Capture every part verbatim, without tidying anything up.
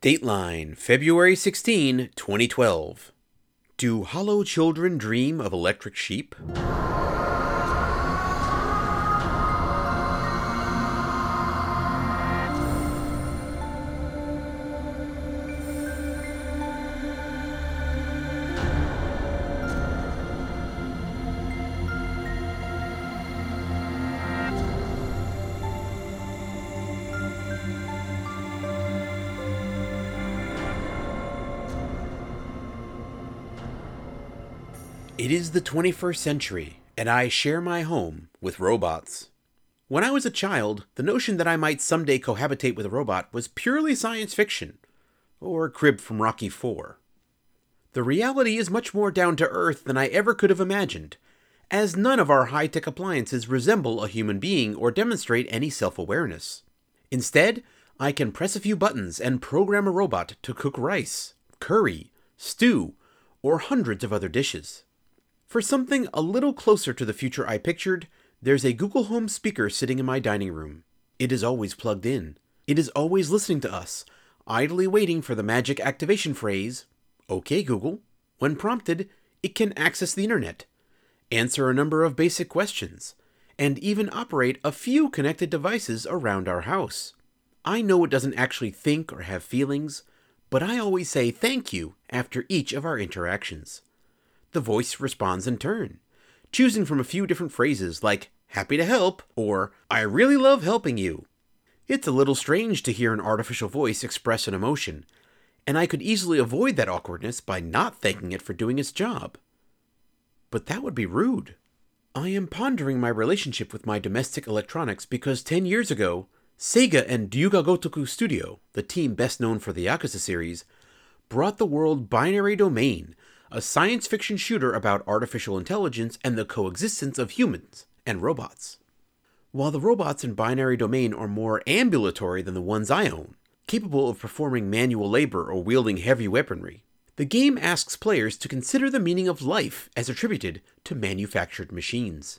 Dateline, February sixteenth, twenty twelve. Do hollow children dream of electric sheep? It is the twenty-first century, and I share my home with robots. When I was a child, the notion that I might someday cohabitate with a robot was purely science fiction, or a crib from Rocky four. The reality is much more down to earth than I ever could have imagined, as none of our high-tech appliances resemble a human being or demonstrate any self-awareness. Instead, I can press a few buttons and program a robot to cook rice, curry, stew, or hundreds of other dishes. For something a little closer to the future I pictured, there's a Google Home speaker sitting in my dining room. It is always plugged in. It is always listening to us, idly waiting for the magic activation phrase, "Okay, Google." When prompted, it can access the internet, answer a number of basic questions, and even operate a few connected devices around our house. I know it doesn't actually think or have feelings, but I always say thank you after each of our interactions. The voice responds in turn, choosing from a few different phrases like, "happy to help," or "I really love helping you." It's a little strange to hear an artificial voice express an emotion, and I could easily avoid that awkwardness by not thanking it for doing its job. But that would be rude. I am pondering my relationship with my domestic electronics because ten years ago, Sega and Ryuga Gotoku Studio, the team best known for the Yakuza series, brought the world Binary Domain, a science fiction shooter about artificial intelligence and the coexistence of humans and robots. While the robots in Binary Domain are more ambulatory than the ones I own, capable of performing manual labor or wielding heavy weaponry, the game asks players to consider the meaning of life as attributed to manufactured machines.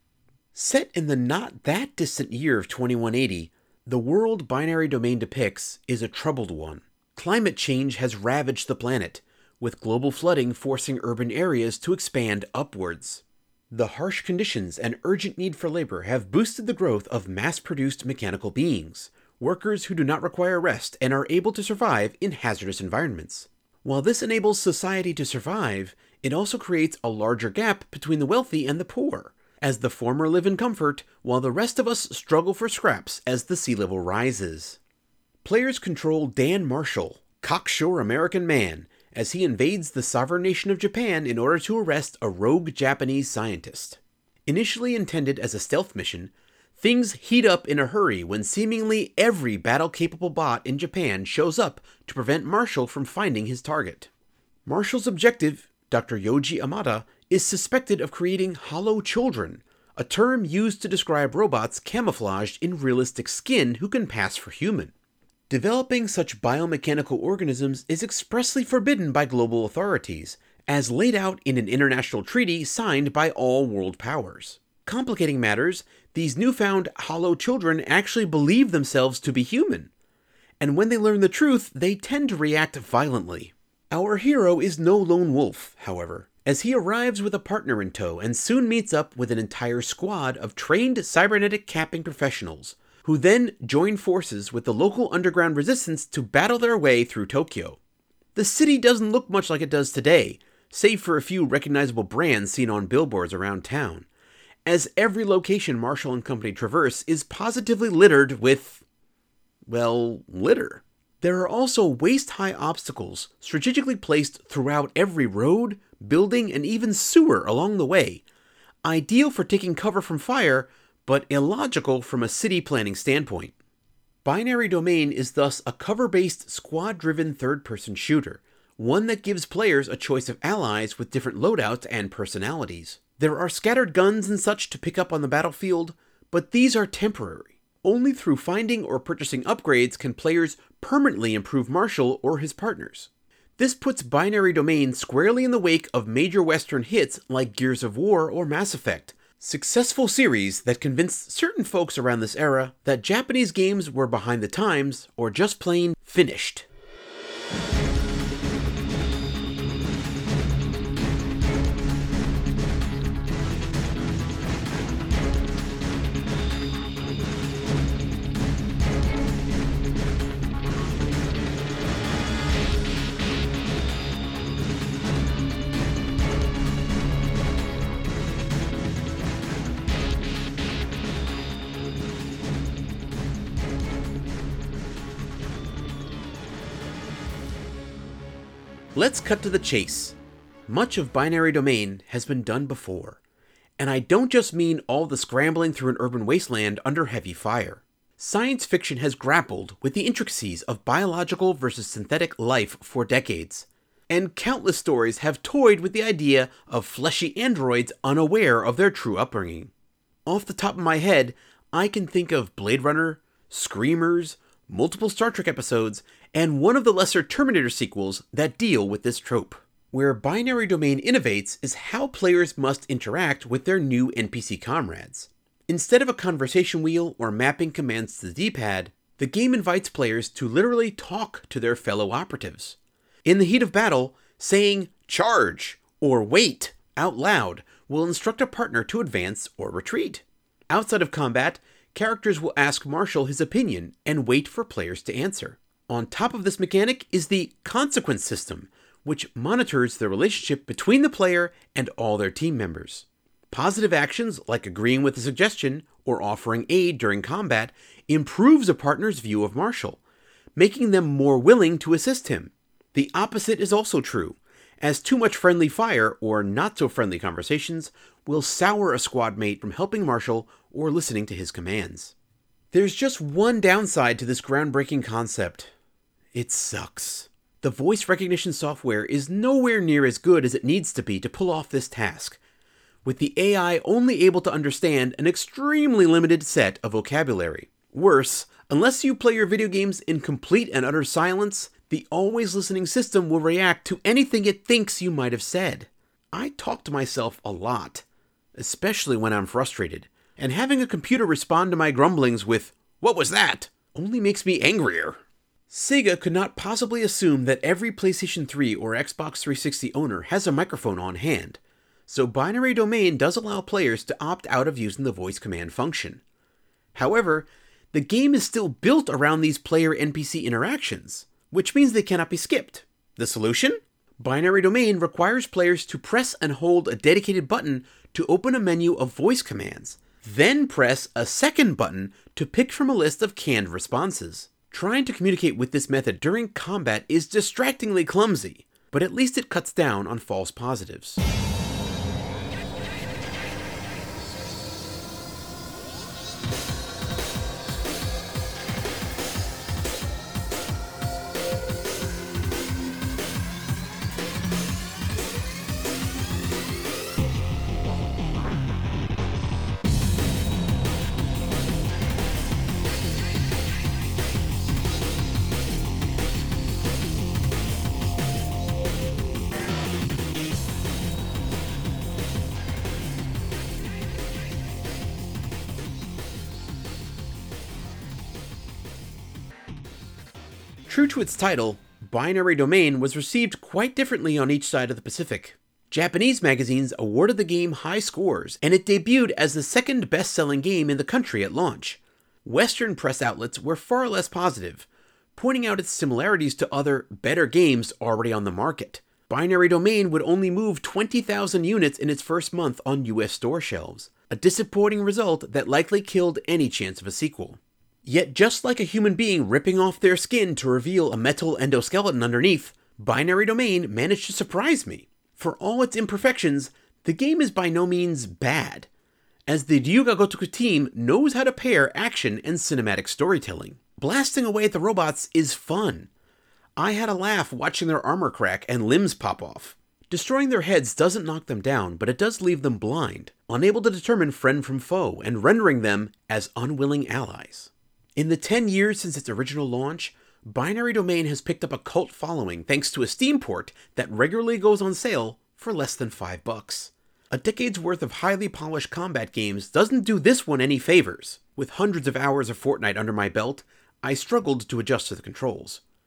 Set in the not that distant year of twenty-one eighty, the world Binary Domain depicts is a troubled one. Climate change has ravaged the planet, with global flooding forcing urban areas to expand upwards. The harsh conditions and urgent need for labor have boosted the growth of mass-produced mechanical beings, workers who do not require rest and are able to survive in hazardous environments. While this enables society to survive, it also creates a larger gap between the wealthy and the poor, as the former live in comfort while the rest of us struggle for scraps as the sea level rises. Players control Dan Marshall, cocksure American man, as he invades the sovereign nation of Japan in order to arrest a rogue Japanese scientist. Initially intended as a stealth mission, things heat up in a hurry when seemingly every battle-capable bot in Japan shows up to prevent Marshall from finding his target. Marshall's objective, Doctor Yoji Amada, is suspected of creating hollow children, a term used to describe robots camouflaged in realistic skin who can pass for human. Developing such biomechanical organisms is expressly forbidden by global authorities, as laid out in an international treaty signed by all world powers. Complicating matters, these newfound hollow children actually believe themselves to be human, and when they learn the truth, they tend to react violently. Our hero is no lone wolf, however, as he arrives with a partner in tow and soon meets up with an entire squad of trained cybernetic capping professionals, who then join forces with the local underground resistance to battle their way through Tokyo. The city doesn't look much like it does today, save for a few recognizable brands seen on billboards around town, as every location Marshall and company traverse is positively littered with, well, litter. There are also waist-high obstacles strategically placed throughout every road, building, and even sewer along the way, ideal for taking cover from fire, but illogical from a city planning standpoint. Binary Domain is thus a cover-based, squad-driven third-person shooter, one that gives players a choice of allies with different loadouts and personalities. There are scattered guns and such to pick up on the battlefield, but these are temporary. Only through finding or purchasing upgrades can players permanently improve Marshall or his partners. This puts Binary Domain squarely in the wake of major Western hits like Gears of War or Mass Effect, successful series that convinced certain folks around this era that Japanese games were behind the times or just plain finished. Let's cut to the chase. Much of Binary Domain has been done before. And I don't just mean all the scrambling through an urban wasteland under heavy fire. Science fiction has grappled with the intricacies of biological versus synthetic life for decades. And countless stories have toyed with the idea of fleshy androids unaware of their true upbringing. Off the top of my head, I can think of Blade Runner, Screamers, multiple Star Trek episodes, and one of the lesser Terminator sequels that deal with this trope. Where Binary Domain innovates is how players must interact with their new N P C comrades. Instead of a conversation wheel or mapping commands to the D-pad, the game invites players to literally talk to their fellow operatives. In the heat of battle, saying "charge" or "wait" out loud will instruct a partner to advance or retreat. Outside of combat, characters will ask Marshall his opinion and wait for players to answer. On top of this mechanic is the consequence system, which monitors the relationship between the player and all their team members. Positive actions, like agreeing with a suggestion or offering aid during combat, improves a partner's view of Marshall, making them more willing to assist him. The opposite is also true, as too much friendly fire or not-so-friendly conversations will sour a squad mate from helping Marshall or listening to his commands. There's just one downside to this groundbreaking concept. It sucks. The voice recognition software is nowhere near as good as it needs to be to pull off this task, with the A I only able to understand an extremely limited set of vocabulary. Worse, unless you play your video games in complete and utter silence, the always listening system will react to anything it thinks you might have said. I talk to myself a lot, especially when I'm frustrated, and having a computer respond to my grumblings with, "What was that?" only makes me angrier. Sega could not possibly assume that every PlayStation three or Xbox three sixty owner has a microphone on hand, so Binary Domain does allow players to opt out of using the voice command function. However, the game is still built around these player N P C interactions, which means they cannot be skipped. The solution? Binary Domain requires players to press and hold a dedicated button to open a menu of voice commands, then press a second button to pick from a list of canned responses. Trying to communicate with this method during combat is distractingly clumsy, but at least it cuts down on false positives. True to its title, Binary Domain was received quite differently on each side of the Pacific. Japanese magazines awarded the game high scores, and it debuted as the second best-selling game in the country at launch. Western press outlets were far less positive, pointing out its similarities to other, better games already on the market. Binary Domain would only move twenty thousand units in its first month on U S store shelves, a disappointing result that likely killed any chance of a sequel. Yet just like a human being ripping off their skin to reveal a metal endoskeleton underneath, Binary Domain managed to surprise me. For all its imperfections, the game is by no means bad, as the Ryuga Gotoku team knows how to pair action and cinematic storytelling. Blasting away at the robots is fun. I had a laugh watching their armor crack and limbs pop off. Destroying their heads doesn't knock them down, but it does leave them blind, unable to determine friend from foe, and rendering them as unwilling allies. In the ten years since its original launch, Binary Domain has picked up a cult following thanks to a Steam port that regularly goes on sale for less than five bucks. A decade's worth of highly polished combat games doesn't do this one any favors. With hundreds of hours of Fortnite under my belt, I struggled to adjust to the controls.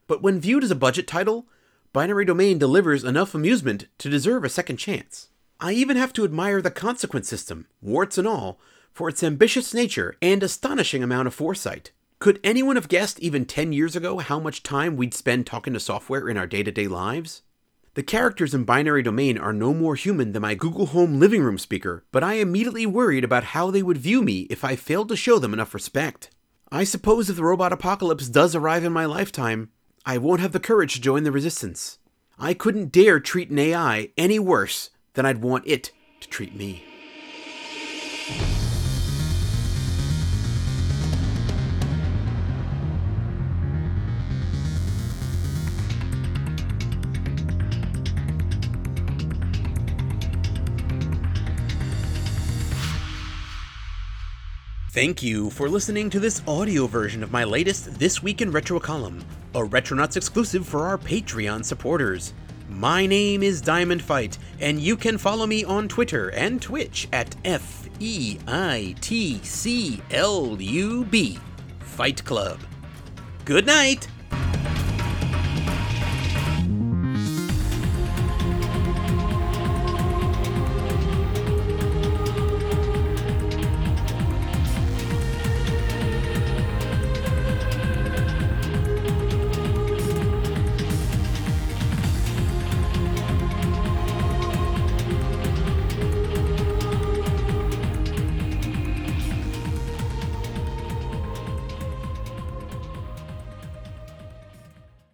But when viewed as a budget title, Binary Domain delivers enough amusement to deserve a second chance. I even have to admire the consequence system, warts and all, for its ambitious nature and astonishing amount of foresight. Could anyone have guessed even ten years ago how much time we'd spend talking to software in our day-to-day lives? The characters in Binary Domain are no more human than my Google Home living room speaker, but I immediately worried about how they would view me if I failed to show them enough respect. I suppose if the robot apocalypse does arrive in my lifetime, I won't have the courage to join the resistance. I couldn't dare treat an A I any worse than I'd want it to treat me. Thank you for listening to this audio version of my latest This Week in Retro column, a Retronauts exclusive for our Patreon supporters. My name is Diamond Fight, and you can follow me on Twitter and Twitch at F E I T C L U B, Fight Club. Good night!